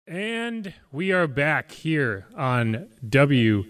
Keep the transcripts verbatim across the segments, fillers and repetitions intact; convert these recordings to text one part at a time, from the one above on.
And we are back here on W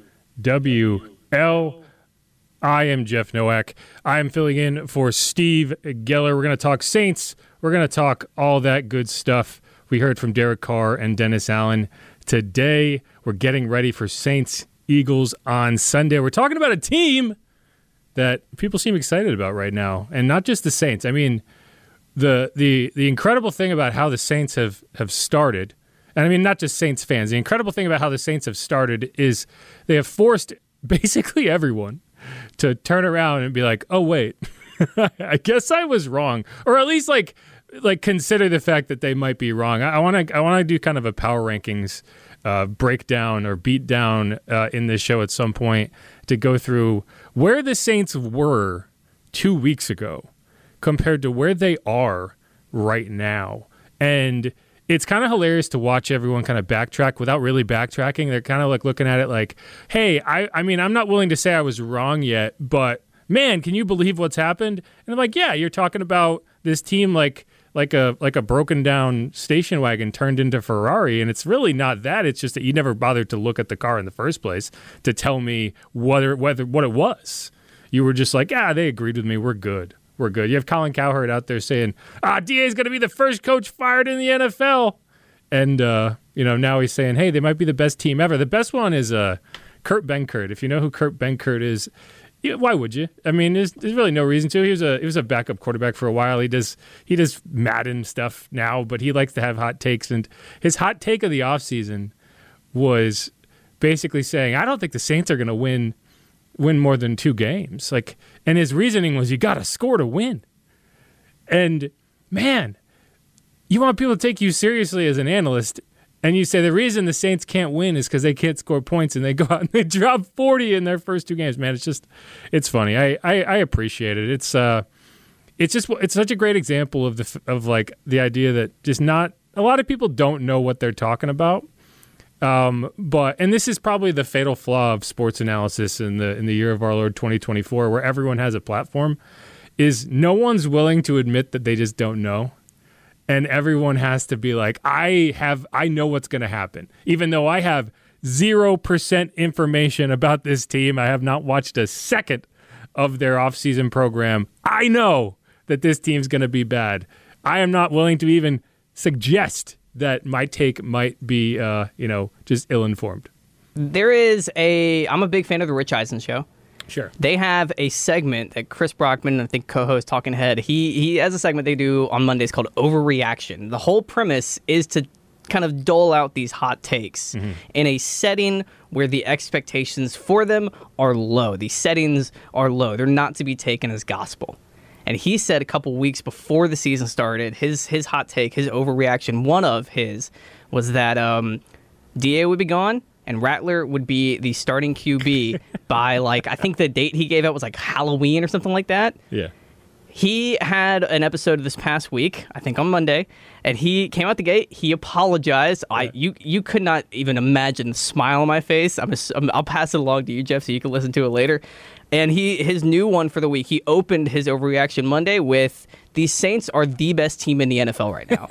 W L. I am Jeff Nowak. I am filling in for Steve Geller. We're going to talk Saints. We're going to talk all that good stuff we heard from Derek Carr and Dennis Allen today. We're getting ready for Saints Eagles on Sunday. We're talking about a team that people seem excited about right now, and not just the Saints. I mean, the the the incredible thing about how the Saints have, have started, and I mean not just Saints fans, the incredible thing about how the Saints have started is they have forced basically everyone to turn around and be like, oh, wait, I guess I was wrong. Or at least like like consider the fact that they might be wrong. I want to I want to do kind of a power rankings uh, breakdown or beat down uh, in this show at some point to go through where the Saints were two weeks ago compared to where they are right now. And it's kind of hilarious to watch everyone kind of backtrack without really backtracking. They're kind of like looking at it like, hey, I, I mean, I'm not willing to say I was wrong yet, but man, can you believe what's happened? And I'm like, yeah, you're talking about this team like like a like a broken down station wagon turned into Ferrari, and it's really not that. It's just that you never bothered to look at the car in the first place to tell me whether whether what it was. You were just like, ah, they agreed with me. We're good. We're good. You have Colin Cowherd out there saying, ah, D A is going to be the first coach fired in the N F L. And, uh, you know, now he's saying, hey, they might be the best team ever. The best one is uh, Kurt Benkert. If you know who Kurt Benkert is, yeah, why would you? I mean, there's, there's really no reason to. He was a he was a backup quarterback for a while. He does he does Madden stuff now, but he likes to have hot takes. And his hot take of the offseason was basically saying, I don't think the Saints are going to win win more than two games. Like, and his reasoning was, you got to score to win. And man, you want people to take you seriously as an analyst, and you say the reason the Saints can't win is because they can't score points, and they go out and they drop forty in their first two games. Man, it's just, it's funny. I, I, I appreciate it. It's uh, it's just it's such a great example of the of like the idea that just not a lot of people don't know what they're talking about. Um, but and this is probably the fatal flaw of sports analysis in the in the year of our Lord twenty twenty-four, where everyone has a platform, is no one's willing to admit that they just don't know. And everyone has to be like, I have, I know what's going to happen. Even though I have zero percent information about this team, I have not watched a second of their offseason program. I know that this team's going to be bad. I am not willing to even suggest that my take might be, uh, you know, just ill-informed. There is a, I'm a big fan of the Rich Eisen show. Sure. They have a segment that Chris Brockman, I think co-host Talking Head, he he has a segment they do on Mondays called Overreaction. The whole premise is to kind of dole out these hot takes mm-hmm. in a setting where the expectations for them are low. The settings are low. They're not to be taken as gospel. And he said a couple weeks before the season started, his his hot take, his overreaction, one of his, was that um, D A would be gone and Rattler would be the starting Q B by, like, I think the date he gave out was like Halloween or something like that. Yeah. He had an episode this past week, I think on Monday, and he came out the gate. He apologized. Yeah. I you you could not even imagine the smile on my face. I'm, just, I'm I'll pass it along to you, Jeff, so you can listen to it later. And he his new one for the week, he opened his Overreaction Monday with, the Saints are the best team in the N F L right now.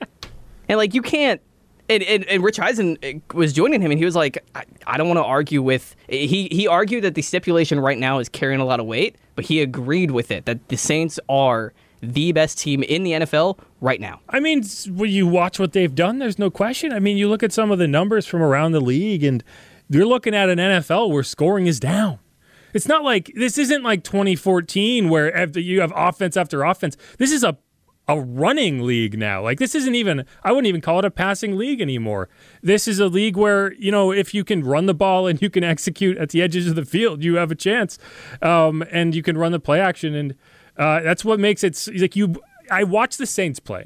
And, like, you can't, and, and, and Rich Eisen was joining him, and he was like, I, I don't want to argue with, he, he argued that the stipulation right now is carrying a lot of weight, but he agreed with it, that the Saints are the best team in the N F L right now. I mean, when you watch what they've done, there's no question. I mean, you look at some of the numbers from around the league, and you're looking at an N F L where scoring is down. It's not like, this isn't like twenty fourteen where you have offense after offense. This is a a running league now. Like, this isn't even, I wouldn't even call it a passing league anymore. This is a league where, you know, if you can run the ball and you can execute at the edges of the field, you have a chance. Um, and you can run the play action. And uh, that's what makes it, like, you, I watch the Saints play.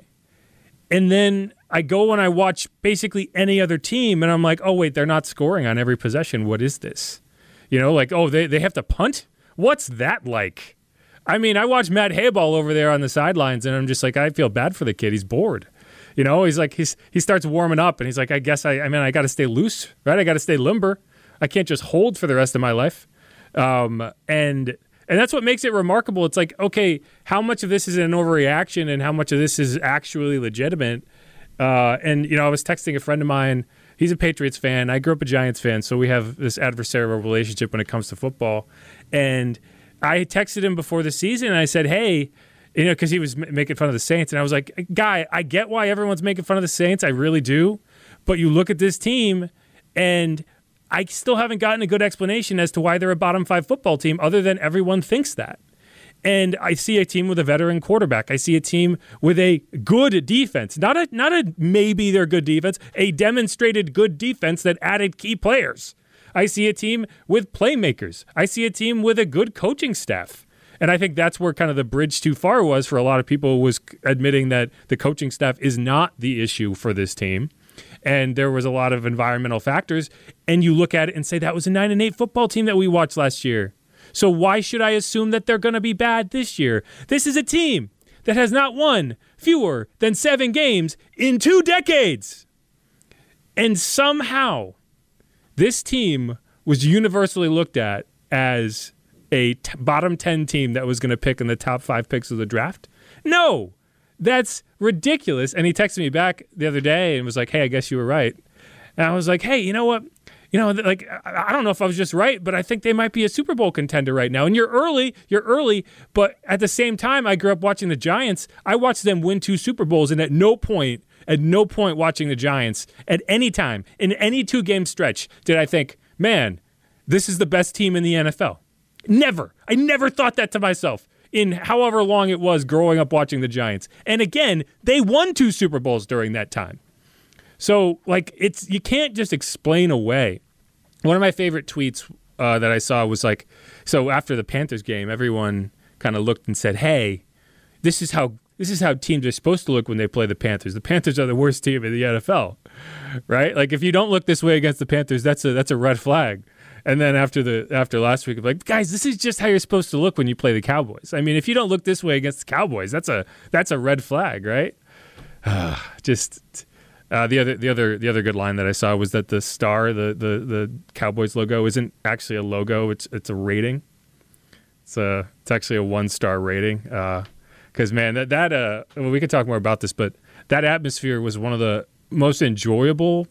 And then I go and I watch basically any other team, and I'm like, oh, wait, they're not scoring on every possession. What is this? You know, like, oh, they, they have to punt? What's that like? I mean, I watch Matt Hayball over there on the sidelines, and I'm just like, I feel bad for the kid. He's bored. You know, he's like, he's he starts warming up, and he's like, I guess I, I mean, I got to stay loose, right? I got to stay limber. I can't just hold for the rest of my life. Um, and and that's what makes it remarkable. It's like, okay, how much of this is an overreaction and how much of this is actually legitimate? Uh, and, you know, I was texting a friend of mine. He's a Patriots fan. I grew up a Giants fan, so we have this adversarial relationship when it comes to football. And I texted him before the season, and I said, hey, you know, because he was m- making fun of the Saints. And I was like, guy, I get why everyone's making fun of the Saints. I really do. But you look at this team, and I still haven't gotten a good explanation as to why they're a bottom five football team other than everyone thinks that. And I see a team with a veteran quarterback. I see a team with a good defense. Not a not a maybe they're good defense, a demonstrated good defense that added key players. I see a team with playmakers. I see a team with a good coaching staff. And I think that's where kind of the bridge too far was for a lot of people, was admitting that the coaching staff is not the issue for this team. And there was a lot of environmental factors. And you look at it and say that was a nine and eight football team that we watched last year. So why should I assume that they're going to be bad this year? This is a team that has not won fewer than seven games in two decades. And somehow this team was universally looked at as a t- bottom ten team that was going to pick in the top five picks of the draft. No, that's ridiculous. And he texted me back the other day and was like, hey, I guess you were right. And I was like, hey, you know what? You know, like, I don't know if I was just right, but I think they might be a Super Bowl contender right now. And you're early, you're early, but at the same time, I grew up watching the Giants. I watched them win two Super Bowls, and at no point, at no point watching the Giants, at any time, in any two-game stretch, did I think, man, this is the best team in the N F L. Never. I never thought that to myself in however long it was growing up watching the Giants. And again, they won two Super Bowls during that time. So, like, it's you can't just explain away. One of my favorite tweets uh, that I saw was like, so after the Panthers game, everyone kind of looked and said, hey, this is how this is how teams are supposed to look when they play the Panthers. The Panthers are the worst team in the N F L, right? Like, if you don't look this way against the Panthers, that's a that's a red flag. And then after the after last week, I'm like, guys, this is just how you're supposed to look when you play the Cowboys. I mean, if you don't look this way against the Cowboys, that's a that's a red flag, right? just. Uh, the other, the other, the other good line that I saw was that the star, the, the, the Cowboys logo, isn't actually a logo; it's it's a rating. It's a it's actually a one star rating. Because uh, man, that that uh, well, we could talk more about this, but that atmosphere was one of the most enjoyable.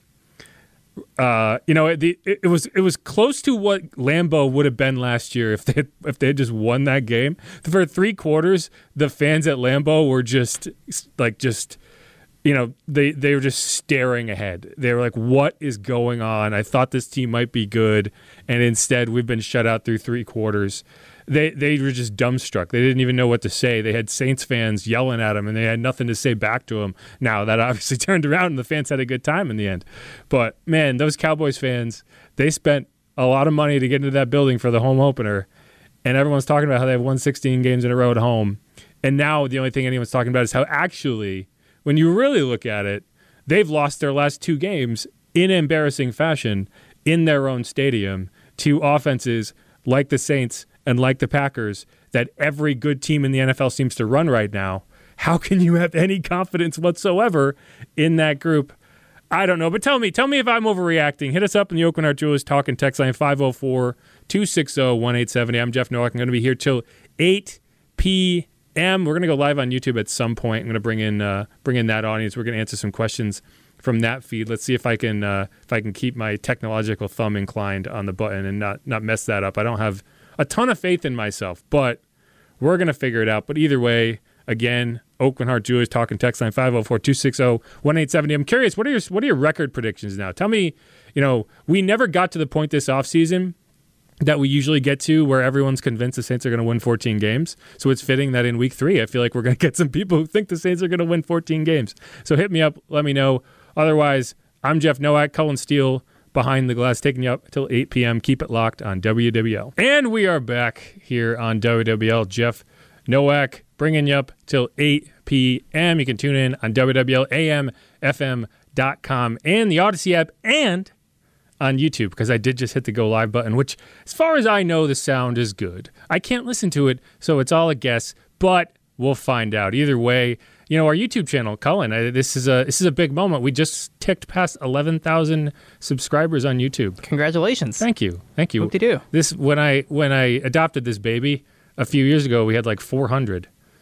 Uh, you know, the it, it was it was close to what Lambeau would have been last year if they had, if they had just won that game. For three quarters, the fans at Lambeau were just like just. You know, they, they were just staring ahead. They were like, what is going on? I thought this team might be good, and instead we've been shut out through three quarters. They they were just dumbstruck. They didn't even know what to say. They had Saints fans yelling at them, and they had nothing to say back to them. Now, that obviously turned around, and the fans had a good time in the end. But, man, those Cowboys fans, they spent a lot of money to get into that building for the home opener, and everyone's talking about how they have won sixteen games in a row at home. And now the only thing anyone's talking about is how actually – when you really look at it, they've lost their last two games in embarrassing fashion in their own stadium to offenses like the Saints and like the Packers that every good team in the N F L seems to run right now. How can you have any confidence whatsoever in that group? I don't know, but tell me, tell me if I'm overreacting. Hit us up in the Oakland Art Jewelers Talk and Text line five oh four, two six oh, one eight seven oh. I'm Jeff Nowak. I'm going to be here till eight p.m. M. We're going to go live on YouTube at some point. I'm going to bring in uh, bring in that audience. We're going to answer some questions from that feed. Let's see if I can uh, if I can keep my technological thumb inclined on the button and not not mess that up. I don't have a ton of faith in myself, but we're going to figure it out. But either way, again, Oakland Heart Jewelers Talking Text line five oh four, two six oh, one eight seven oh. I'm curious, what are your what are your record predictions now? Tell me, you know, we never got to the point this offseason that we usually get to where everyone's convinced the Saints are going to win fourteen games. So it's fitting that in week three, I feel like we're going to get some people who think the Saints are going to win fourteen games. So hit me up. Let me know. Otherwise, I'm Jeff Nowak, Cullen Steele, behind the glass, taking you up until eight p.m. Keep it locked on W W L. And we are back here on W W L. Jeff Nowak bringing you up till eight p.m. You can tune in on W W L A M F M dot com and the Odyssey app and on YouTube, because I did just hit the go live button, which as far as I know, the sound is good. I can't listen to it, so it's all a guess, but we'll find out. Either way, you know, our YouTube channel, Cullen, I, this is a this is a big moment. We just ticked past eleven thousand subscribers on YouTube. Congratulations. Thank you. Thank you. Whoop-de-doo. This when I when I adopted this baby a few years ago, we had like four hundred.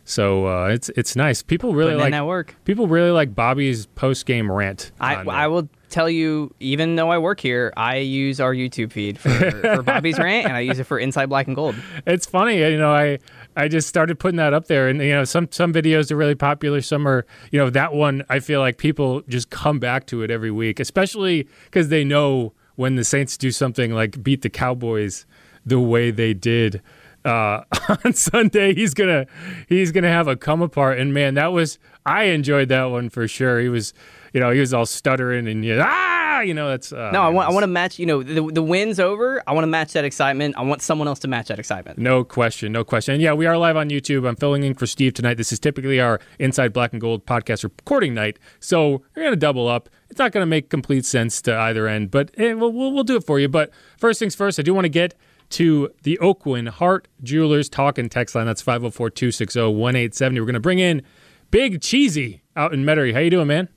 So uh, it's it's nice. People really Putting in like that work. people really like Bobby's post game rant. I on there. I will tell you, even though I work here, I use our YouTube feed for, for Bobby's rant, and I use it for Inside Black and Gold. It's funny, you know. I I just started putting that up there, and you know, some some videos are really popular. Some are, you know, that one. I feel like people just come back to it every week, especially because they know when the Saints do something like beat the Cowboys the way they did uh, on Sunday. He's gonna he's gonna have a come apart, and man, that was I enjoyed that one for sure. He was, you know, he was all stuttering and you know, ah, you know, that's uh, No, I want I want to match. You know, the the win's over. I want to match that excitement. I want someone else to match that excitement. No question, no question. And yeah, we are live on YouTube. I'm filling in for Steve tonight. This is typically our Inside Black and Gold podcast recording night, so we're gonna double up. It's not gonna make complete sense to either end, but eh, we'll, we'll we'll do it for you. But first things first, I do want to get to the Oakwin Hart Jewelers talk and text line. That's five oh four, two six oh, one eight seven oh. We're going to bring in Big Cheesy out in Metairie. How you doing, man?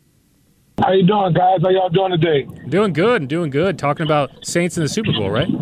How you doing, guys? How y'all doing today? Doing good, doing good. Talking about Saints in the Super Bowl, right?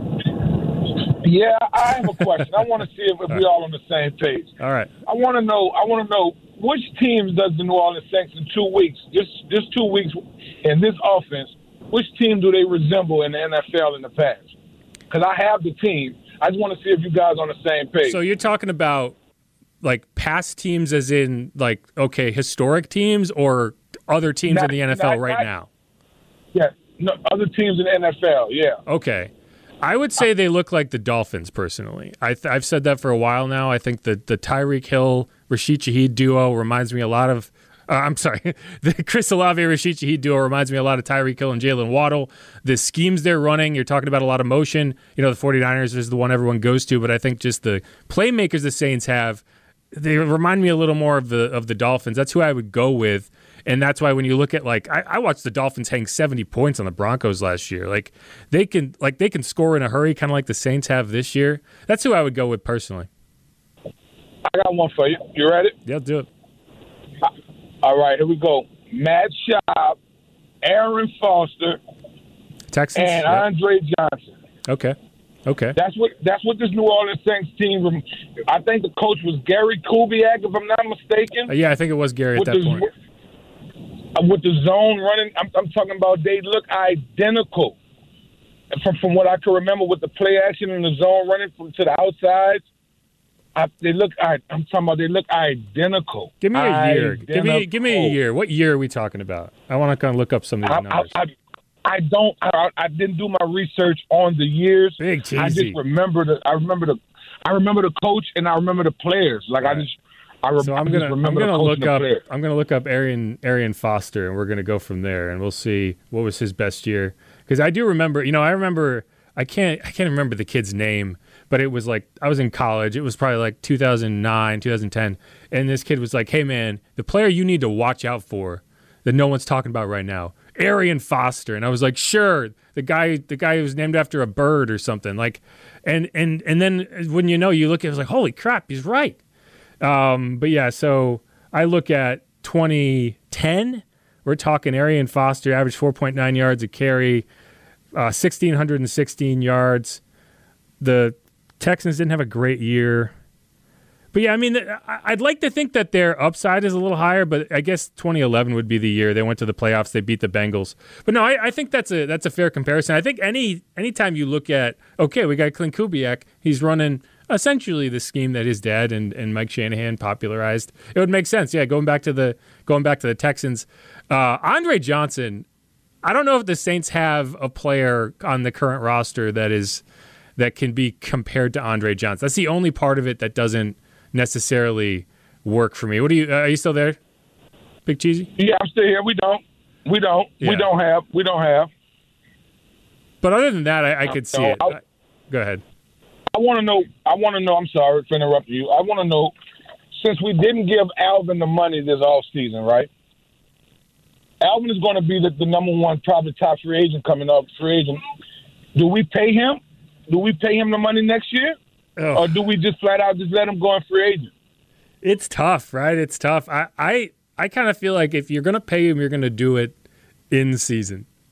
Yeah, I have a question. I want to see if, if we all on the same page. All right. I want to know. I want to know which teams does the New Orleans Saints in two weeks? Just just two weeks in this offense. Which team do they resemble in the N F L in the past? Because I have the team. I just want to see if you guys are on the same page. So you're talking about like past teams, as in like okay, historic teams, or other teams Not- in the N F L not- right not- now? Yeah, no, other teams in the N F L. Yeah. Okay. I would say they look like the Dolphins, personally. I th- I've said that for a while now. I think the, the Tyreek Hill, Rashid Shaheed duo reminds me a lot of uh, – I'm sorry. The Chris Olave, Rashid Shaheed duo reminds me a lot of Tyreek Hill and Jalen Waddle. The schemes they're running, you're talking about a lot of motion. You know, the 49ers is the one everyone goes to, but I think just the playmakers the Saints have, they remind me a little more of the of the Dolphins. That's who I would go with. And that's why when you look at like I, I watched the Dolphins hang seventy points on the Broncos last year. Like they can like they can score in a hurry, kind of like the Saints have this year. That's who I would go with personally. I got one for you. You ready? Yeah, do it. All right, here we go. Matt Schaub, Aaron Foster, Texans and yeah. Andre Johnson. Okay, okay. That's what that's what this New Orleans Saints team. I think the coach was Gary Kubiak, if I'm not mistaken. Uh, yeah, I think it was Gary at with that the, point. With the zone running, I'm, I'm talking about they look identical. From from what I can remember, with the play action and the zone running from to the outside, I, they look. I, I'm talking about they look identical. Give me a year. Identical. Give me give me a year. What year are we talking about? I want to kind of look up some of these I, numbers. I, I, I don't. I, I didn't do my research on the years. Big cheesy. I just remember the. I remember the. I remember the coach and I remember the players. Like Right. I just. I re- So I'm I gonna just I'm remember gonna the coach look and the up players. I'm gonna look up Arian Arian Foster, and we're gonna go from there, and we'll see what was his best year. Because I do remember, you know, I remember I can't I can't remember the kid's name, but it was like I was in college. It was probably like two thousand nine, two thousand ten, and this kid was like, "Hey man, the player you need to watch out for that no one's talking about right now, Arian Foster." And I was like, "Sure, the guy the guy who was named after a bird or something." Like, and and and then when you know, you look at it, it was like, "Holy crap, he's right." Um, but yeah, so I look at twenty ten. We're talking Arian Foster averaged four point nine yards a carry, uh, one thousand six hundred sixteen yards. The Texans didn't have a great year. But yeah, I mean, I'd like to think that their upside is a little higher, but I guess twenty eleven would be the year they went to the playoffs. They beat the Bengals. But no, I, I think that's a that's a fair comparison. I think any anytime you look at, okay, we got Clint Kubiak, he's running essentially the scheme that his dad and, and Mike Shanahan popularized. It would make sense. Yeah, going back to the going back to the Texans. Uh, Andre Johnson, I don't know if the Saints have a player on the current roster that is that can be compared to Andre Johnson. That's the only part of it that doesn't necessarily work for me. What do you? Uh, are you still there, Big Cheesy? Yeah, I'm still here. We don't. We don't. Yeah. We don't have. We don't have. But other than that, I, I could see No, it. I- Go ahead. I want to know. I want to know. I'm sorry for interrupting you. I want to know, since we didn't give Alvin the money this off season, right? Alvin is going to be the, the number one, probably top free agent coming up. Free agent. Do we pay him? Do we pay him the money next year, Oh. or do we just flat out just let him go on free agent? It's tough, right? It's tough. I I, I kind of feel like if you're going to pay him, you're going to do it in season.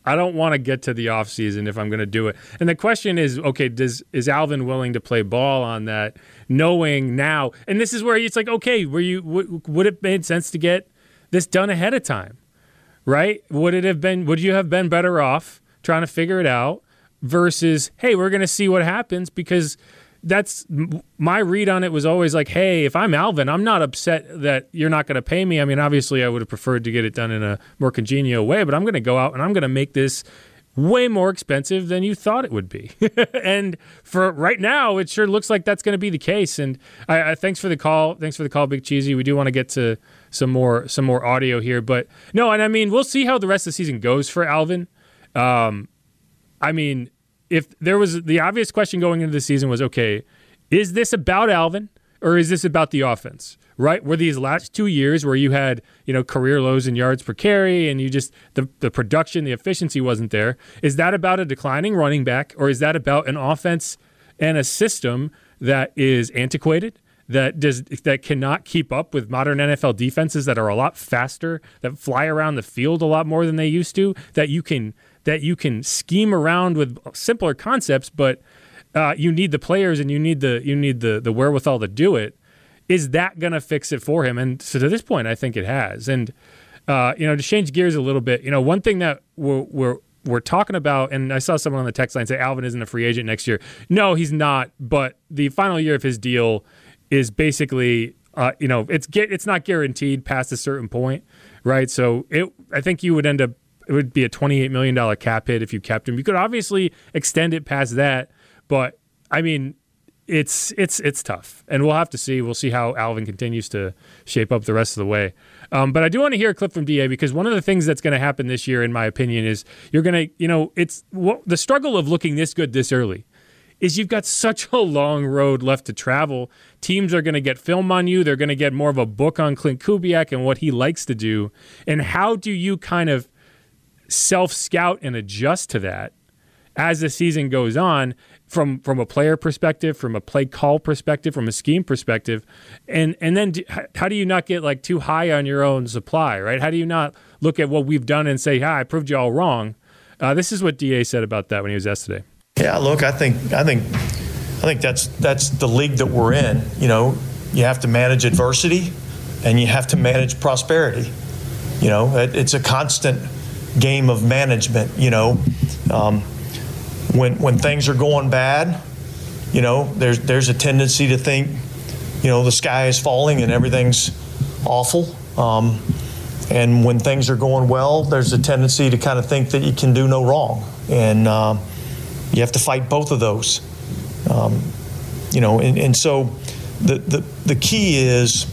I don't want to get to the offseason if I'm going to do it. And the question is, okay, does is Alvin willing to play ball on that, knowing now? And this is where it's like, okay, were you w- would it made sense to get this done ahead of time, right? Would it have been? Would you have been better off trying to figure it out versus, hey, we're going to see what happens? Because that's my read on it was always like, hey, if I'm Alvin, I'm not upset that you're not going to pay me. I mean, obviously, I would have preferred to get it done in a more congenial way, but I'm going to go out and I'm going to make this way more expensive than you thought it would be. And for right now, it sure looks like that's going to be the case. And I, I thanks for the call. Thanks for the call, Big Cheesy. We do want to get to some more some more audio here, but no, and I mean, we'll see how the rest of the season goes for Alvin. Um, I mean. If there was the obvious question going into the season was, okay, is this about Alvin or is this about the offense, right? Were these last two years where you had, you know, career lows in yards per carry and you just, the, the production, the efficiency wasn't there. Is that about a declining running back or is that about an offense and a system that is antiquated, that does that cannot keep up with modern N F L defenses that are a lot faster, that fly around the field a lot more than they used to, that you can that you can scheme around with simpler concepts, but uh, you need the players and you need the you need the the wherewithal to do it. Is that going to fix it for him? And so to this point, I think it has. And uh, you know, to change gears a little bit, you know, one thing that we're, we're we're talking about, and I saw someone on the text line say Alvin isn't a free agent next year. No, he's not. But the final year of his deal is basically, uh, you know, it's it's not guaranteed past a certain point, right? So it, I think you would end up. It would be a twenty-eight million dollars cap hit if you kept him. You could obviously extend it past that, but I mean, it's it's it's tough, and we'll have to see. We'll see how Alvin continues to shape up the rest of the way. Um, but I do want to hear a clip from D A because one of the things that's going to happen this year, in my opinion, is you're going to, you know, it's well, the struggle of looking this good this early is you've got such a long road left to travel. Teams are going to get film on you. They're going to get more of a book on Clint Kubiak and what he likes to do. And how do you kind of self-scout and adjust to that as the season goes on from from a player perspective, from a play call perspective, from a scheme perspective, and and then do, how do you not get like too high on your own supply, right? How do you not look at what we've done and say, "Hi, I proved you all wrong"? Uh, this is what D A said about that when he was asked today. Yeah, look, I think I think I think that's that's the league that we're in. You know, you have to manage adversity, and you have to manage prosperity. You know, it, it's a constant game of management. You know, um, when when things are going bad, you know, there's there's a tendency to think, you know, the sky is falling and everything's awful. Um, and when things are going well, there's a tendency to kind of think that you can do no wrong. And um, you have to fight both of those. Um, you know, and, and so the, the the key is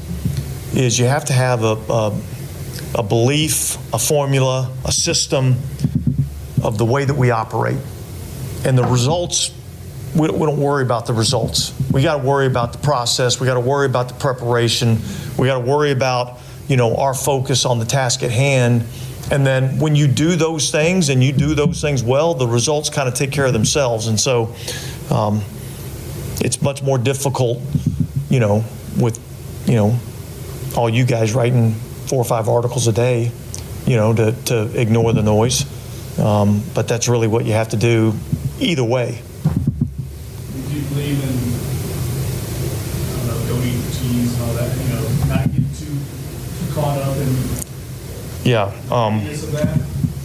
is you have to have a, a a belief, a formula, a system of the way that we operate. And the results, we don't, we don't worry about the results. We got to worry about the process. We got to worry about the preparation. We got to worry about, you know, our focus on the task at hand. And then when you do those things and you do those things well, the results kind of take care of themselves. And so um, it's much more difficult, you know, with, you know, all you guys writing four or five articles a day, you know, to, to ignore the noise. Um, but that's really what you have to do either way. Do you believe in, I don't know, don't eat the cheese and all that, you know, not get too, too caught up in yeah, um, this or that?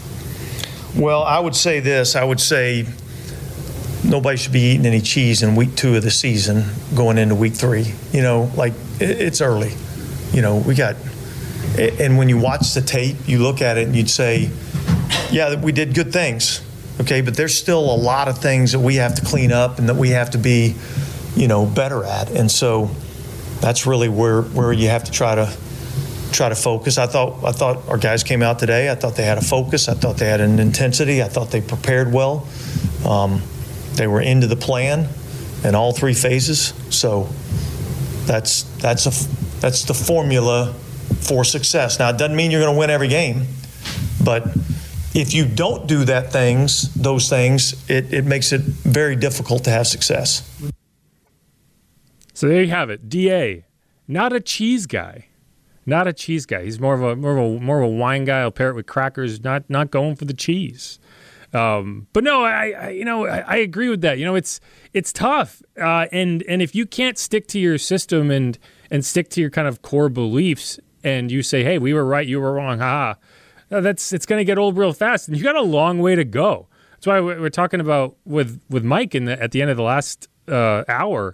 Well, I would say this. I would say nobody should be eating any cheese in week two of the season going into week three. You know, like, it, it's early. You know, we got... And when you watch the tape, you look at it and you'd say, yeah, we did good things, okay? But there's still a lot of things that we have to clean up and that we have to be, you know, better at. And so that's really where, where you have to try to try to focus. I thought I thought our guys came out today. I thought they had a focus. I thought they had an intensity. I thought they prepared well. Um, they were into the plan in all three phases. So that's that's a that's the formula for success. Now, it doesn't mean you're going to win every game, but if you don't do that things, those things, it, it makes it very difficult to have success. So there you have it. D A, not a cheese guy, not a cheese guy. He's more of a more of a more of a wine guy. I'll pair it with crackers. Not not going for the cheese. Um, but no, I, I you know I, I agree with that. You know, it's it's tough, uh, and and if you can't stick to your system and and stick to your kind of core beliefs, and you say, hey, we were right, you were wrong, ha, uh, that's it's going to get old real fast, and you got a long way to go. That's why we're talking about with with Mike in the, at the end of the last uh, hour.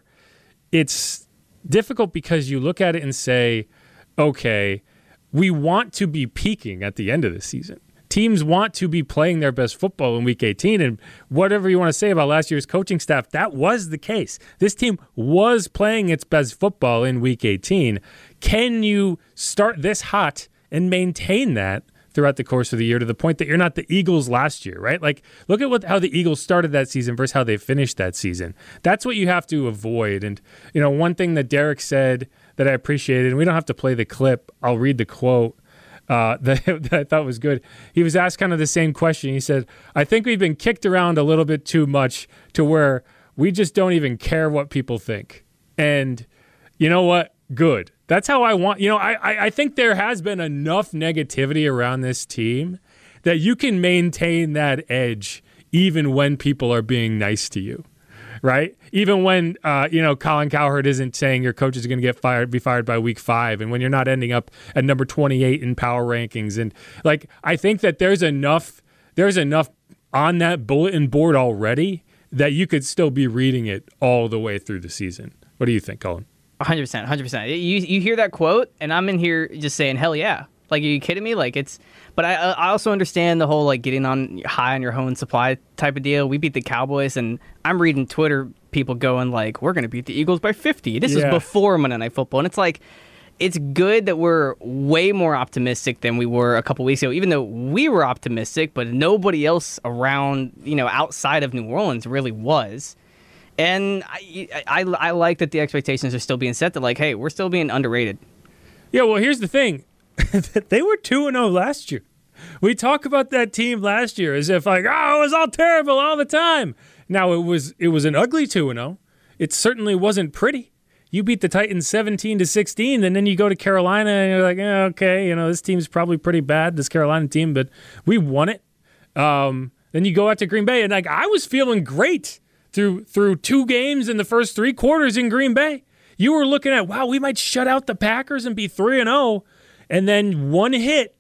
It's difficult because you look at it and say, okay, we want to be peaking at the end of the season. Teams want to be playing their best football in week eighteen, and whatever you want to say about last year's coaching staff, that was the case. This team was playing its best football in week eighteen. Can you start this hot and maintain that throughout the course of the year to the point that you're not the Eagles last year, right? Like, look at what how the Eagles started that season versus how they finished that season. That's what you have to avoid. And, you know, one thing that Derek said that I appreciated, and we don't have to play the clip, I'll read the quote uh, that, that I thought was good. He was asked kind of the same question. He said, I think we've been kicked around a little bit too much to where we just don't even care what people think. And you know what? Good. That's how I want, you know, I, I I think there has been enough negativity around this team that you can maintain that edge even when people are being nice to you, right? Even when, uh, you know, Colin Cowherd isn't saying your coach is going to get fired, be fired by week five, and when you're not ending up at number twenty-eight in power rankings. And like, I think that there's enough, there's enough on that bulletin board already that you could still be reading it all the way through the season. What do you think, Colin? one hundred percent, one hundred percent. You you hear that quote, and I'm in here just saying, hell yeah. Like, are you kidding me? Like, it's, but I I also understand the whole, like, getting on high on your own supply type of deal. We beat the Cowboys, and I'm reading Twitter people going, like, we're going to beat the Eagles by fifty. This yeah. is before Monday Night Football. And it's like, it's good that we're way more optimistic than we were a couple weeks ago, even though we were optimistic, but nobody else around, you know, outside of New Orleans really was. And I, I, I like that the expectations are still being set that, like, hey, we're still being underrated. Yeah, well, here's the thing. They were two and oh last year. We talk about that team last year as if, like, oh, it was all terrible all the time. Now, it was it was an ugly two and oh. It certainly wasn't pretty. You beat the Titans seventeen to sixteen, and then you go to Carolina, and you're like, eh, okay, you know, this team's probably pretty bad, this Carolina team, but we won it. Um, then you go out to Green Bay, and, like, I was feeling great. Through through two games in the first three quarters in Green Bay. You were looking at, wow, we might shut out the Packers and be three and oh, and then one hit,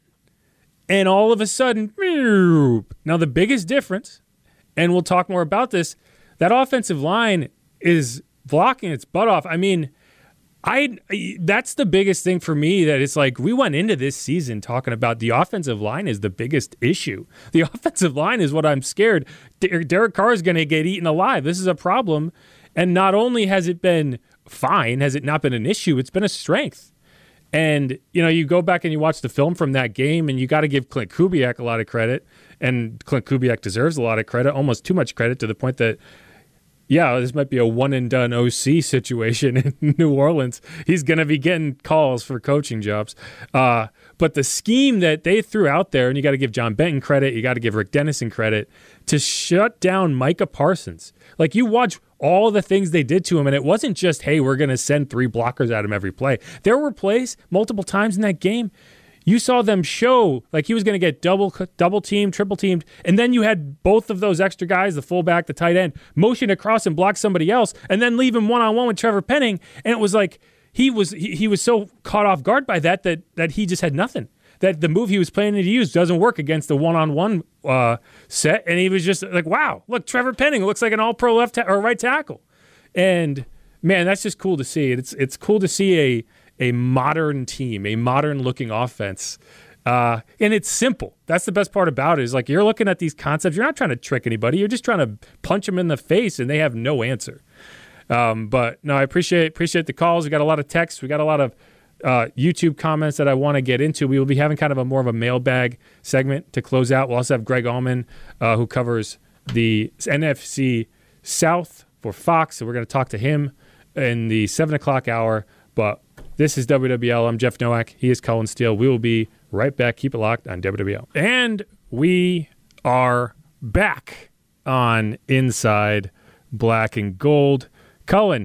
and all of a sudden, now the biggest difference, and we'll talk more about this, that offensive line is blocking its butt off. I mean, I that's the biggest thing for me, that it's like we went into this season talking about the offensive line is the biggest issue. The offensive line is what I'm scared. Derek Carr is going to get eaten alive. This is a problem. And not only has it been fine, has it not been an issue, it's been a strength. And, you know, you go back and you watch the film from that game, and you got to give Clint Kubiak a lot of credit. And Clint Kubiak deserves a lot of credit, almost too much credit, to the point that, yeah, this might be a one-and-done O C situation in New Orleans. He's going to be getting calls for coaching jobs. Uh, but the scheme that they threw out there, and you got to give John Benton credit, you got to give Rick Dennison credit, to shut down Micah Parsons. Like, you watch all the things they did to him, and it wasn't just, hey, we're going to send three blockers at him every play. There were plays multiple times in that game. You saw them show like he was going to get double double teamed, triple teamed, and then you had both of those extra guys, the fullback, the tight end, motion across and block somebody else, and then leave him one-on-one with Trevor Penning. And it was like he was he, he was so caught off guard by that that that he just had nothing. That the move he was planning to use doesn't work against the one-on-one uh, set, and he was just like, wow, look, Trevor Penning looks like an all-pro left ta- or right tackle. And, man, that's just cool to see. It's it's cool to see a a modern team, a modern-looking offense. Uh, and it's simple. That's the best part about it, is like you're looking at these concepts. You're not trying to trick anybody. You're just trying to punch them in the face, and they have no answer. Um, but, no, I appreciate appreciate the calls. We got a lot of texts. We got a lot of uh, YouTube comments that I want to get into. We will be having kind of a more of a mailbag segment to close out. We'll also have Greg Allman, uh, who covers the N F C South for Fox. So we're going to talk to him in the seven o'clock hour. But this is W W L. I'm Jeff Nowak. He is Colin Steele. We will be right back. Keep it locked on W W L. And we are back on Inside Black and Gold. Cullen,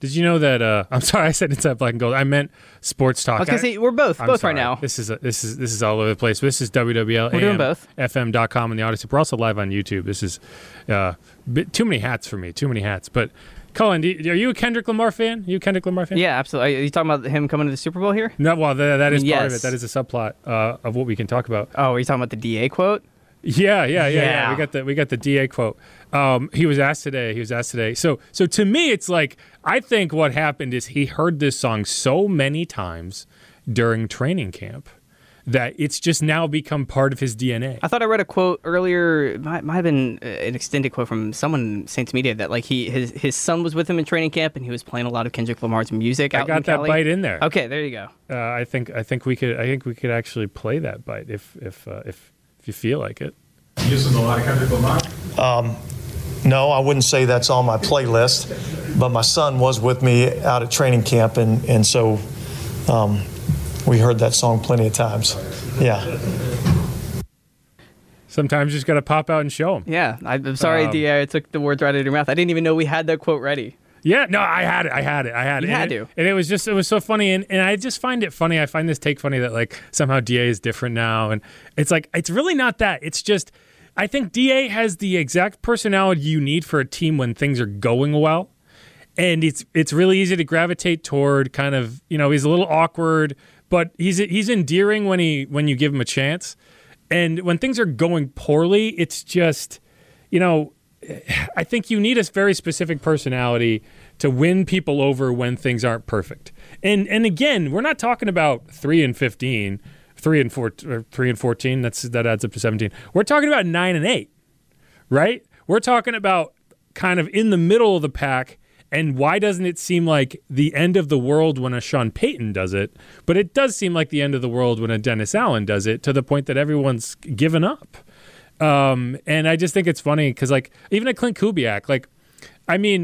Did you know that? Uh, I'm sorry, I said Inside Black and Gold. I meant sports talk. I was gonna say we're both I'm both sorry. right now. This is a, this is this is all over the place. This is W W L We're doing both. F M dot com and the Odyssey. We're also live on YouTube. This is uh, bit, too many hats for me. Too many hats. But Cullen, do you, are you a Kendrick Lamar fan? Are you a Kendrick Lamar fan? Yeah, absolutely. Are you talking about him coming to the Super Bowl here? No. Well, that, that is I mean, part of yes. it. That is a subplot uh, of what we can talk about. Oh, are you talking about the D A quote? Yeah, yeah, yeah, yeah. Yeah. We got the we got the D A quote. Um, he was asked today. He was asked today. So so to me, it's like I think what happened is he heard this song so many times during training camp that it's just now become part of his D N A. I thought I read a quote earlier. It might, might have been an extended quote from someone in Saints media that like he his his son was with him in training camp and he was playing a lot of Kendrick Lamar's music. I out got in that Cali. bite in there. Okay, there you go. Uh, I think I think we could I think we could actually play that bite if if uh, if if you feel like it. You listen to a lot of Kendrick Lamar? Um, no, I wouldn't say that's on my playlist, but my son was with me out at training camp, and, and so um, we heard that song plenty of times. Yeah. Sometimes you just got to pop out and show them. Yeah, I, I'm sorry, Um, D A. I took the words right out of your mouth. I didn't even know we had that quote ready. Yeah, no, I had it. I had it. I had it. You and had it, to. And it was just, it was so funny. And, and I just find it funny. I find this take funny that like somehow D A is different now. And it's like, it's really not that. It's just, I think D A has the exact personality you need for a team when things are going well. And it's it's really easy to gravitate toward kind of, you know, he's a little awkward, but he's he's endearing when he when you give him a chance. And when things are going poorly, it's just, you know, I think you need a very specific personality to win people over when things aren't perfect. And and again, we're not talking about three and fifteen, three and four, or three and fourteen. That's that adds up to seventeen. We're talking about nine and eight, right? We're talking about kind of in the middle of the pack. And why doesn't it seem like the end of the world when a Sean Payton does it? But it does seem like the end of the world when a Dennis Allen does it, to the point that everyone's given up. Um, and I just think it's funny because, like, even a Clint Kubiak, like, I mean,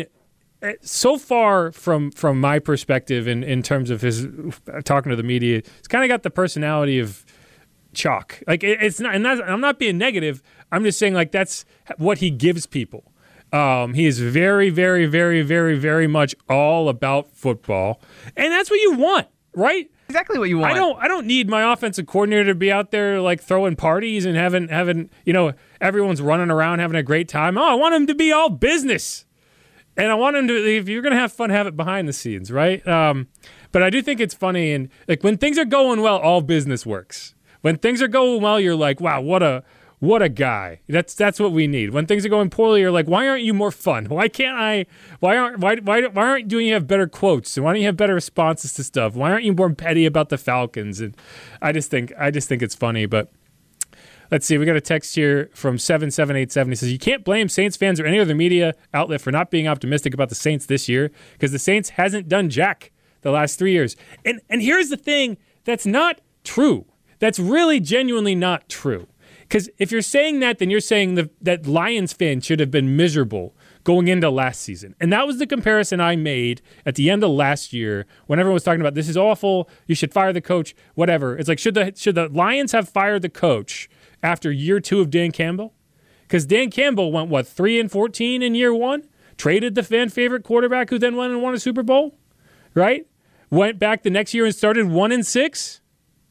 so far from from my perspective, in, in terms of his talking to the media, he's kind of got the personality of chalk. Like, it, it's not, and that's, I'm not being negative. I'm just saying, like, that's what he gives people. Um, he is very, very, very, very, very much all about football, and that's what you want, right? Exactly what you want. I don't. I don't need my offensive coordinator to be out there like throwing parties and having having you know everyone's running around having a great time. Oh, I want him to be all business, and I want him to. If you're gonna have fun, have it behind the scenes, right? Um, but I do think it's funny, and like when things are going well, all business works. When things are going well, you're like, wow, what a What a guy. That's that's what we need. When things are going poorly, you're like, why aren't you more fun? Why can't I? Why aren't why why why aren't doing you have better quotes? And why don't you have better responses to stuff? Why aren't you more petty about the Falcons? And I just think I just think it's funny. But let's see. We got a text here from seven seven eight seven. He says, you can't blame Saints fans or any other media outlet for not being optimistic about the Saints this year because the Saints hasn't done jack the last three years. And and here's the thing. That's not true. That's really genuinely not true. Because if you're saying that, then you're saying the, that Lions fans should have been miserable going into last season. And that was the comparison I made at the end of last year when everyone was talking about this is awful, you should fire the coach, whatever. It's like, should the should the Lions have fired the coach after year two of Dan Campbell? Because Dan Campbell went, what, three and fourteen in year one? Traded the fan favorite quarterback who then went and won a Super Bowl, right? Went back the next year and started one and six?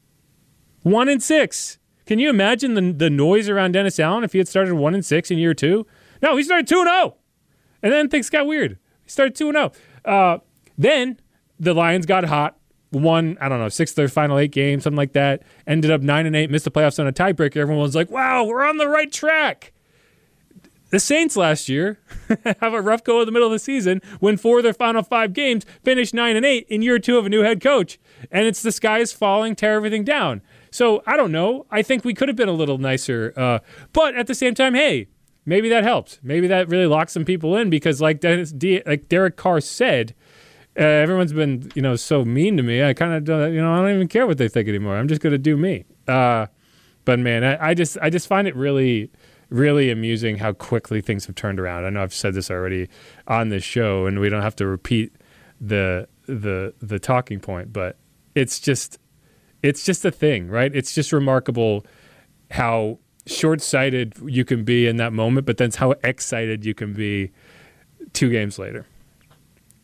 One and six. Can you imagine the the noise around Dennis Allen if he had started one and six in year two? No, he started two and zero, and then things got weird. He started two and zero. Uh, then the Lions got hot, won I don't know six of their final eight games, something like that. Ended up nine and eight, missed the playoffs on a tiebreaker. Everyone was like, "Wow, we're on the right track." The Saints last year have a rough go in the middle of the season, win four of their final five games, finish nine and eight in year two of a new head coach, and it's the sky is falling, tear everything down. So I don't know. I think we could have been a little nicer, uh, but at the same time, hey, maybe that helped. Maybe that really locked some people in because, like Dennis, D, like Derek Carr said, uh, everyone's been you know so mean to me. I kind of don't, you know I don't even care what they think anymore. I'm just gonna do me. Uh, but man, I, I just I just find it really. Really amusing how quickly things have turned around. I know I've said this already on this show, and we don't have to repeat the the the talking point, but it's just it's just a thing, right? It's just remarkable how short-sighted you can be in that moment, but then how excited you can be two games later.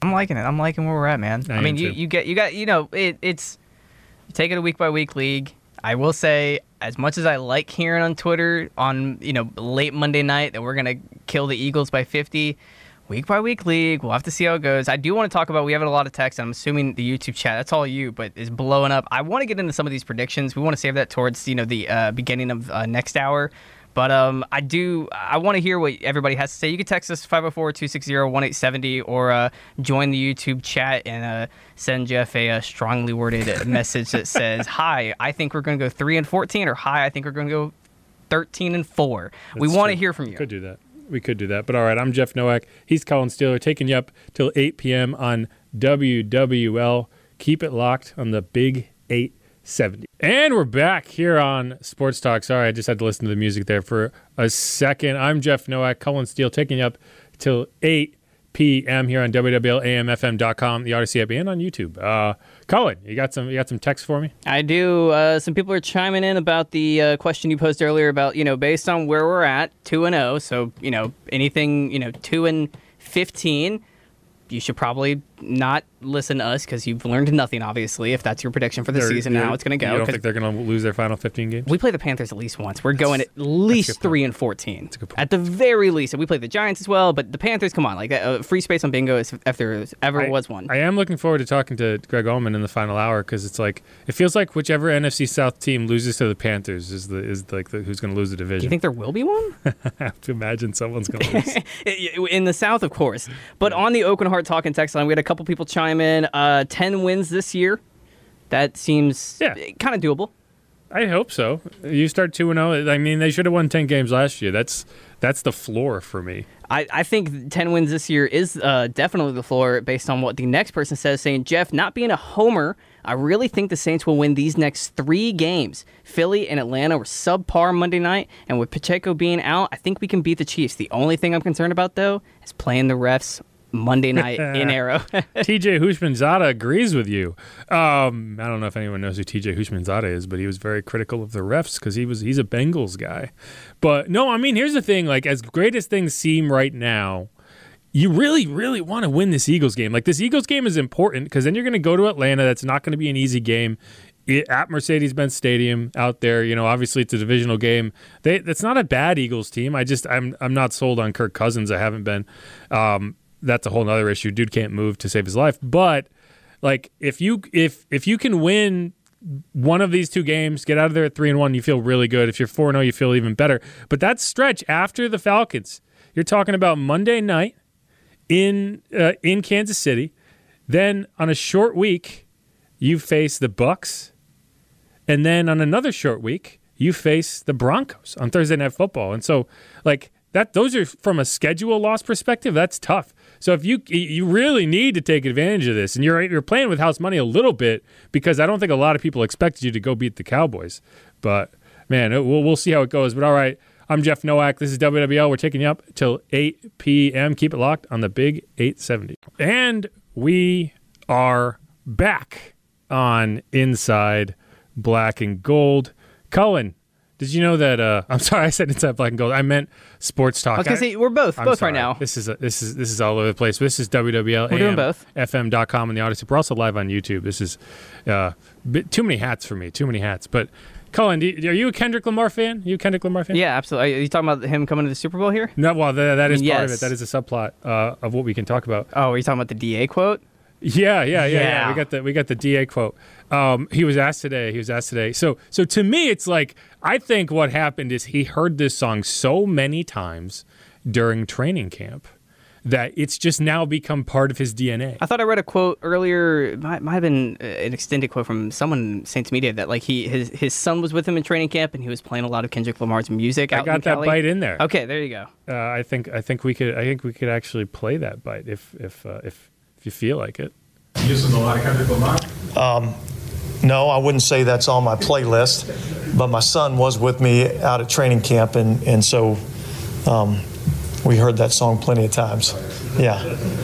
I'm liking it. I'm liking where we're at, man. I I, mean, am you, too. you get you got you know it, it's you take it a week by week league. I will say, as much as I like hearing on Twitter on you know late Monday night that we're gonna kill the Eagles by fifty, week by week league, we'll have to see how it goes. I do want to talk about. We have a lot of text. I'm assuming the YouTube chat. That's all you, but is blowing up. I want to get into some of these predictions. We want to save that towards you know the uh, beginning of uh, next hour. But um, I do. I want to hear what everybody has to say. You can text us five oh four, two six zero, one eight seven zero or uh, join the YouTube chat and uh, send Jeff a, a strongly worded message that says, "Hi, I think we're going to go three and fourteen," or "Hi, I think we're going to go thirteen and four." We That's want to true. hear from you. We could do that. We could do that. But all right, I'm Jeff Nowak. He's Colin Steeler, taking you up till eight p.m. on W W L. Keep it locked on the Big eight seventy. And we're back here on Sports Talk. Sorry, I just had to listen to the music there for a second. I'm Jeff Nowak, Colin Steele, taking you up till eight p.m. here on W W L A M F M dot com, the Odyssey app, and on YouTube. Uh, Colin, you got some you got some text for me? I do. Uh, some people are chiming in about the uh, question you posed earlier about, you know, based on where we're at, two and oh, so, you know, anything, you know, two and fifteen, you should probably not listen to us because you've learned nothing, obviously, if that's your prediction for the They're- season, they're- how it's going to go. You don't 'cause think they're going to lose their final fifteen games? we play the Panthers at least once. We're going at least three and fourteen. a good point. At the very least. And we play the Giants as well, but the Panthers, come on. Like, uh, free space on bingo is, if there ever I, was one. I am looking forward to talking to Greg Allman in the final hour because it's like it feels like whichever N F C South team loses to the Panthers is the is like the, who's going to lose the Do division. you think there will be one? I have to imagine someone's going to lose. In the South, of course. But on the Oakland Heart Talking text line, we had a couple people chime in. Uh, ten wins this year. That seems Yeah. kind of doable. I hope so. You start two and zero. I mean, they should have won ten games last year. That's that's the floor for me. I, I think ten wins this year is uh, definitely the floor based on what the next person says, saying, Jeff, not being a homer, I really think the Saints will win these next three games. Philly and Atlanta were subpar Monday night, and with Pacheco being out, I think we can beat the Chiefs. The only thing I'm concerned about, though, is playing the refs Monday night in Arrow. T J Hushmanzada agrees with you. Um, I don't know if anyone knows who T J Hushmanzada is, but he was very critical of the refs because he was he's a Bengals guy. But no, I mean, here's the thing: like, as great as things seem right now, you really, really want to win this Eagles game. Like, this Eagles game is important because then you're going to go to Atlanta. That's not going to be an easy game. It, at Mercedes-Benz Stadium out there, you know, obviously it's a divisional game. They, that's not a bad Eagles team. I just I'm I'm not sold on Kirk Cousins. I haven't been. Um, that's a whole other issue. Dude can't move to save his life. But like, if you if if you can win one of these two games, get out of there at three and one, you feel really good. If you're four and zero, you feel even better. But that stretch after the Falcons, you're talking about Monday night in uh, in Kansas City. Then on a short week, you face the Bucks, and then on another short week, you face the Broncos on Thursday Night Football. And so, like that, those are from a schedule loss perspective. That's tough. So if you you really need to take advantage of this, and you're you're playing with house money a little bit because I don't think a lot of people expected you to go beat the Cowboys. But man, it, we'll we'll see how it goes. But all right, I'm Jeff Nowak. This is W W L. We're taking you up till eight p.m. Keep it locked on the Big eight seventy. And we are back on Inside Black and Gold. Cullen, did you know that? Uh, I'm sorry, I said Inside Black and Gold. I meant Sports Talk. I was gonna say we're both I'm both sorry. right now. This is a, this is this is all over the place. This is W W L We're doing both. F M dot com and the Odyssey. We're also live on YouTube. This is uh, bit, too many hats for me. Too many hats. But Cullen, do you, are you a Kendrick Lamar fan? Are you a Kendrick Lamar fan? Yeah, absolutely. Are you talking about him coming to the Super Bowl here? No, well, that, that is part of Yes. it. That is a subplot uh, of what we can talk about. Oh, are you talking about the D A quote? Yeah, yeah, yeah, yeah. Yeah. We got the we got the D A quote. Um, he was asked today. He was asked today. So so to me, it's like I think what happened is he heard this song so many times during training camp that it's just now become part of his D N A. I thought I read a quote earlier. It might, might have been uh, an extended quote from someone in Saints media that like he his his son was with him in training camp and he was playing a lot of Kendrick Lamar's music. I out got in that Cali. bite in there. Okay, there you go. Uh, I think I think we could I think we could actually play that bite if if uh, if if you feel like it. You listen to a lot of Kendrick Lamar? No, I wouldn't say that's on my playlist, but my son was with me out at training camp, and, and so um, we heard that song plenty of times. Yeah.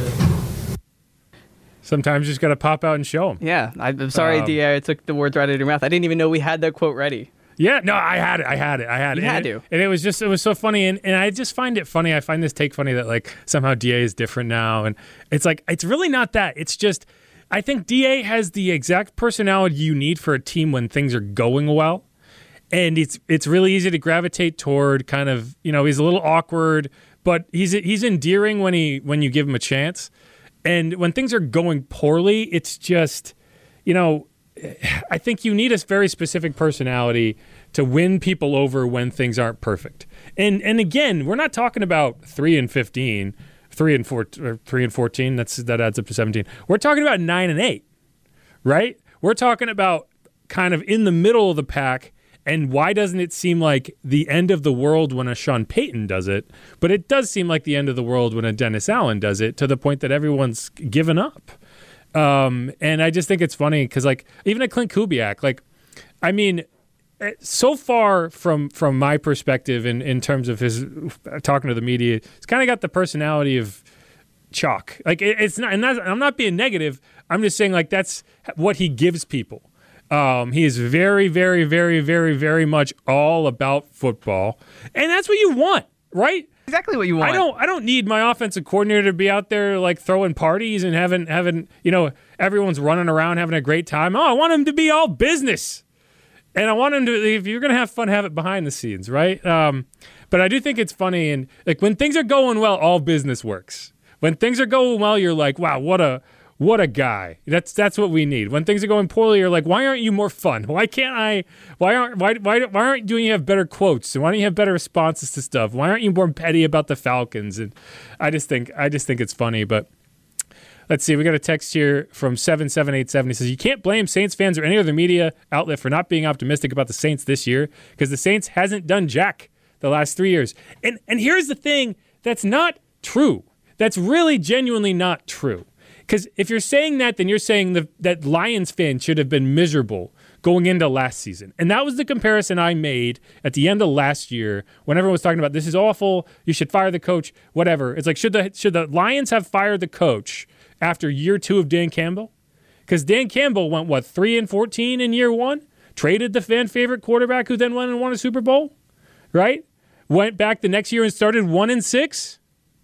Sometimes you just got to pop out and show them. Yeah, I, I'm sorry, Um, D A. I took the words right out of your mouth. I didn't even know we had that quote ready. Yeah, no, I had it. I had it. I had You it. had and to. It, and it was just, it was so funny. And, and I just find it funny. I find this take funny that like somehow D A is different now. And it's like, it's really not that. It's just, I think D A has the exact personality you need for a team when things are going well. And it's it's really easy to gravitate toward kind of, you know, he's a little awkward, but he's he's endearing when he when you give him a chance. And when things are going poorly, it's just, you know, I think you need a very specific personality to win people over when things aren't perfect. And and again, we're not talking about three and fifteen, three and four, or three and fourteen. That's that adds up to seventeen. We're talking about nine and eight, right? We're talking about kind of in the middle of the pack. And why doesn't it seem like the end of the world when a Sean Payton does it? But it does seem like the end of the world when a Dennis Allen does it, to the point that everyone's given up. Um, and I just think it's funny because, like, even a Clint Kubiak, like, I mean, so far from from my perspective, in, in terms of his talking to the media, he's kind of got the personality of chalk. Like, it, it's not, and that's, I'm not being negative. I'm just saying, like, that's what he gives people. Um, he is very, very, very, very, very much all about football, and that's what you want, right? Exactly what you want. I don't. I don't need my offensive coordinator to be out there like throwing parties and having having you know everyone's running around having a great time. Oh, I want him to be all business, and I want him to. If you're gonna have fun, have it behind the scenes, right? Um, but I do think it's funny, and like when things are going well, all business works. When things are going well, you're like, wow, what a what a guy. That's that's what we need. When things are going poorly, you're like, why aren't you more fun? Why can't I? Why aren't why why why aren't doing you have better quotes? Why don't you have better responses to stuff? Why aren't you more petty about the Falcons? And I just think I just think it's funny. But let's see, we got a text here from seven seven eight seven. He says, you can't blame Saints fans or any other media outlet for not being optimistic about the Saints this year because the Saints hasn't done jack the last three years. And and here's the thing that's not true. That's really genuinely not true. Because if you're saying that, then you're saying the, that Lions fans should have been miserable going into last season. And that was the comparison I made at the end of last year when everyone was talking about this is awful, you should fire the coach, whatever. It's like, should the should the Lions have fired the coach after year two of Dan Campbell? Because Dan Campbell went, what, three and fourteen in year one? Traded the fan favorite quarterback who then went and won a Super Bowl, right? Went back the next year and started one and six?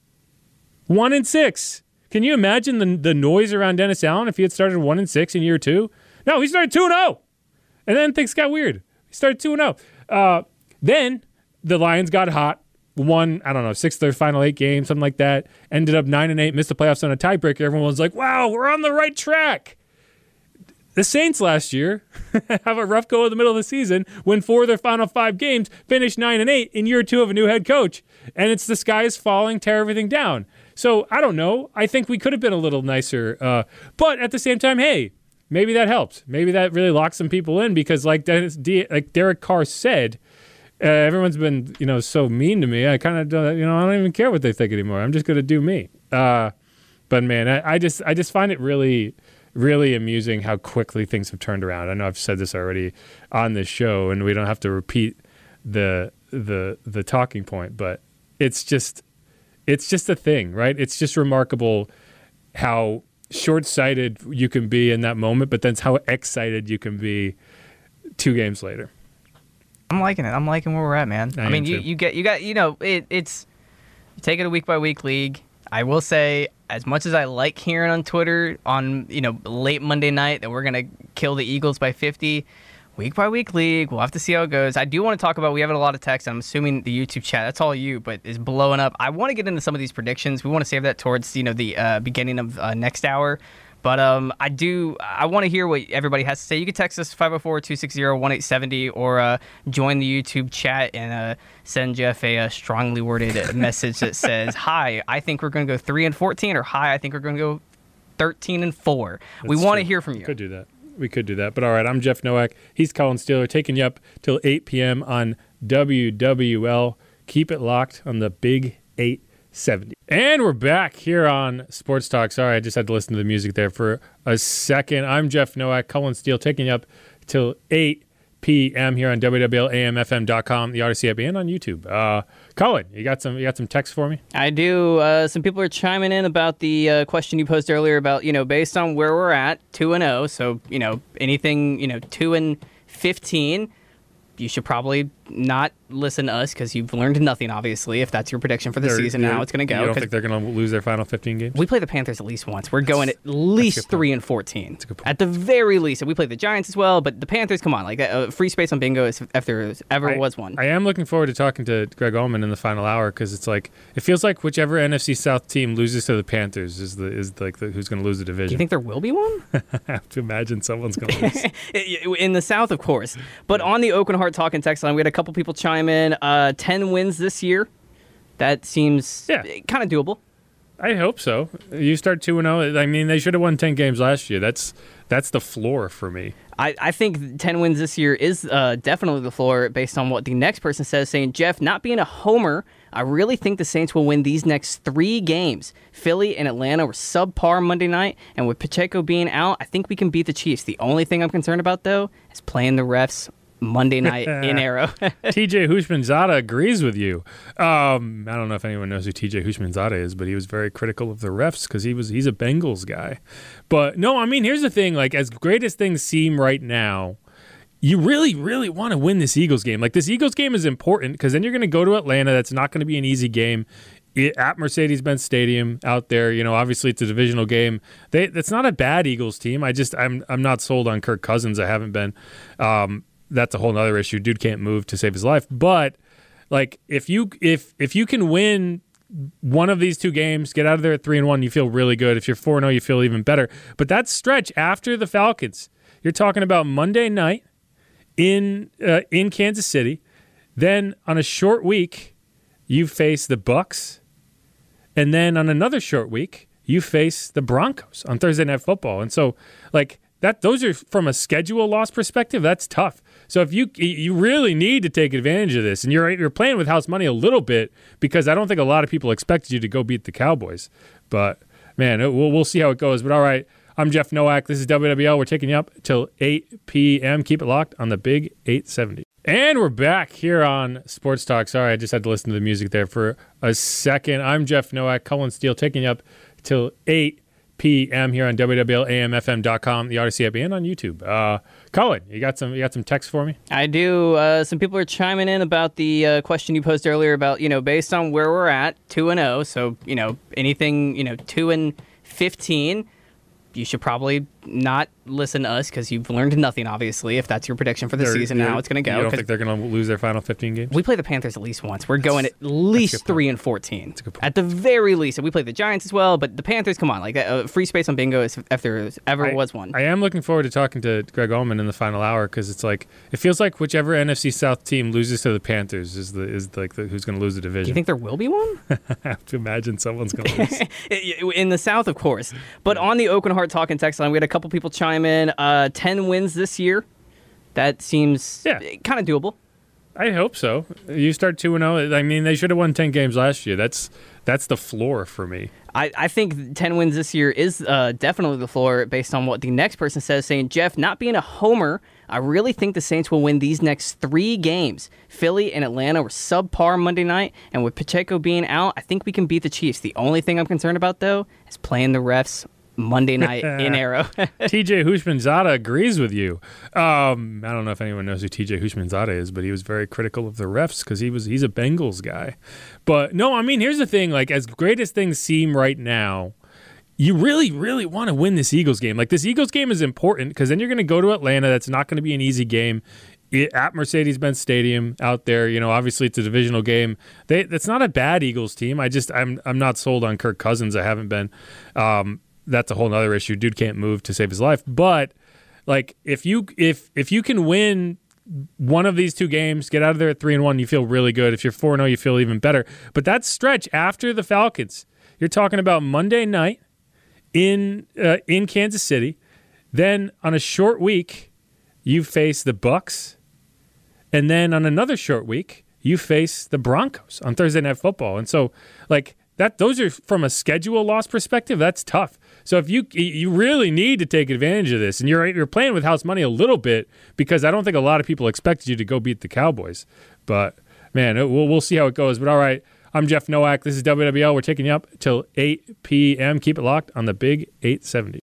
One and six. Can you imagine the the noise around Dennis Allen if he had started one and six in year two? No, he started two and zero, and then things got weird. He started two and zero. Uh, then the Lions got hot, won I don't know six of their final eight games, something like that. Ended up nine and eight, missed the playoffs on a tiebreaker. Everyone was like, "Wow, we're on the right track." The Saints last year have a rough go in the middle of the season, win four of their final five games, finish nine and eight in year two of a new head coach, and it's the sky is falling, tear everything down. So I don't know. I think we could have been a little nicer, uh, but at the same time, hey, maybe that helps. Maybe that really locks some people in because, like Dennis, D, like Derek Carr said, uh, everyone's been you know so mean to me. I kind of don't, you know I don't even care what they think anymore. I'm just gonna do me. Uh, but man, I, I just I just find it really. Really amusing how quickly things have turned around. I know I've said this already on this show, and we don't have to repeat the the the talking point, but it's just it's just a thing, right? It's just remarkable how short-sighted you can be in that moment, but then how excited you can be two games later. I'm liking it. I'm liking where we're at, man. I I, mean, am you, too. you get you got you know it, it's you take it a week by week league. I will say, as much as I like hearing on Twitter on, you know, late Monday night that we're going to kill the Eagles by fifty, week by week league, we'll have to see how it goes. I do want to talk about, we have a lot of text, I'm assuming the YouTube chat, that's all you, but is blowing up. I want to get into some of these predictions. We want to save that towards, you know, the uh, beginning of uh, next hour. But um, I do, I want to hear what everybody has to say. You can text us five oh four, two six zero, one eight seven zero or uh, join the YouTube chat and uh, send Jeff a, a strongly worded message that says, hi, I think we're going to go three and fourteen, or hi, I think we're going to go thirteen and four. That's we want to true. hear from you. We could do that. We could do that. But all right, I'm Jeff Nowak. He's Colin Steeler, taking you up till eight p.m. on W W L. Keep it locked on the Big eight seventy. And we're back here on Sports Talk. Sorry, I just had to listen to the music there for a second. I'm Jeff Nowak, Colin Steele, taking you up till eight p.m. here on W W L A M F M dot com, the Odyssey app, and on YouTube. Uh, Colin, you got some you got some text for me? I do. Uh, some people are chiming in about the uh, question you posed earlier about, you know, based on where we're at, two and oh, so, you know, anything, you know, two and fifteen. you should probably not listen to us because you've learned nothing, obviously, if that's your prediction for the They're- season and how it's going to go. You don't 'cause think they're going to lose their final fifteen games? we play the Panthers at least once. We're going at a least good three and fourteen. a good point. At the very least. And we play the Giants as well, but the Panthers, come on. Like, uh, free space on bingo is if there ever I, was one. I am looking forward to talking to Greg Allman in the final hour because it's like it feels like whichever N F C South team loses to the Panthers is the is like the, who's going to lose the division. Do you think there will be one? I have to imagine someone's going to lose. In the South, of course. But on the Oakland Heart Talk and text line, we had a couple people chime in. Uh, ten wins this year. That seems Yeah. kind of doable. I hope so. You start two and zero. I mean, they should have won ten games last year. That's that's the floor for me. I, I think ten wins this year is uh, definitely the floor based on what the next person says, saying, Jeff, not being a homer, I really think the Saints will win these next three games. Philly and Atlanta were subpar Monday night, and with Pacheco being out, I think we can beat the Chiefs. The only thing I'm concerned about, though, is playing the refs Monday night in Arrow. T J Houshmandzadeh agrees with you. Um, I don't know if anyone knows who T J Houshmandzadeh is, but he was very critical of the refs because he was he's a Bengals guy. But no, I mean, here's the thing: like, as great as things seem right now, you really, really want to win this Eagles game. Like, this Eagles game is important because then you're going to go to Atlanta. That's not going to be an easy game. It, at Mercedes-Benz Stadium out there, you know, obviously it's a divisional game. They that's not a bad Eagles team. I just I'm I'm not sold on Kirk Cousins. I haven't been. Um, that's a whole other issue. Dude can't move to save his life. But like if you if if you can win one of these two games, get out of there at three and one, you feel really good. If you're four and zero, you feel even better. But that stretch after the Falcons, you're talking about Monday night in uh, in Kansas City. Then on a short week, you face the Bucks, and then on another short week, you face the Broncos on Thursday Night Football. And so, like that, those are from a schedule loss perspective. That's tough. So if you you really need to take advantage of this, and you're you're playing with house money a little bit because I don't think a lot of people expected you to go beat the Cowboys. But man, it, we'll we'll see how it goes. But all right, I'm Jeff Nowak. This is W W L. We're taking you up till eight p.m. Keep it locked on the Big eight seventy. And we're back here on Sports Talk. Sorry, I just had to listen to the music there for a second. I'm Jeff Nowak, Cullen Steele, taking you up till eight p.m. here on W W L A M F M dot com, the Odyssey app, and on YouTube. Uh, Cullen, you got some you got some text for me? I do. Uh, some people are chiming in about the uh, question you posed earlier about, you know, based on where we're at, two and oh, so, you know, anything, you know, two and fifteen, you should probably not listen to us because you've learned nothing, obviously, if that's your prediction for the They're- season and how it's going to go. You don't 'cause think they're going to lose their final fifteen games? we play the Panthers at least once. We're going at least three and fourteen. a good point. At the very least. And we play the Giants as well, but the Panthers, come on. Like, uh, free space on bingo is if there ever I, was one. I am looking forward to talking to Greg Allman in the final hour because it's like it feels like whichever N F C South team loses to the Panthers is the is like the, who's going to lose the Do division. you think there will be one? I have to imagine someone's going to lose. In the South, of course. But on the Oakland Heart Talk and text line, we had a couple people chime in. Uh, ten wins this year. That seems Yeah. kind of doable. I hope so. You start two and zero. I mean, they should have won ten games last year. That's that's the floor for me. I, I think ten wins this year is uh, definitely the floor based on what the next person says, saying, Jeff, not being a homer, I really think the Saints will win these next three games. Philly and Atlanta were subpar Monday night, and with Pacheco being out, I think we can beat the Chiefs. The only thing I'm concerned about, though, is playing the refs Monday night in Arrow. T J Houshmandzadeh agrees with you. Um, I don't know if anyone knows who T J Houshmandzadeh is, but he was very critical of the refs because he was he's a Bengals guy. But no, I mean, here's the thing: like, as great as things seem right now, you really, really want to win this Eagles game. Like, this Eagles game is important because then you're going to go to Atlanta. That's not going to be an easy game. It, at Mercedes-Benz Stadium out there, you know, obviously it's a divisional game. They that's not a bad Eagles team. I just I'm I'm not sold on Kirk Cousins. I haven't been. Um, that's a whole other issue. Dude can't move to save his life. But like if you if if you can win one of these two games, get out of there at three and one, you feel really good. If you're four and zero, you feel even better. But that stretch after the Falcons, you're talking about Monday night in uh, in Kansas City. Then on a short week, you face the Bucks, and then on another short week, you face the Broncos on Thursday Night Football. And so, like that, those are from a schedule loss perspective. That's tough. So if you you really need to take advantage of this, and you're you're playing with house money a little bit because I don't think a lot of people expected you to go beat the Cowboys. But man, it, we'll we'll see how it goes. But all right, I'm Jeff Nowak. This is W W L. We're taking you up till eight p.m. Keep it locked on the Big eight seventy.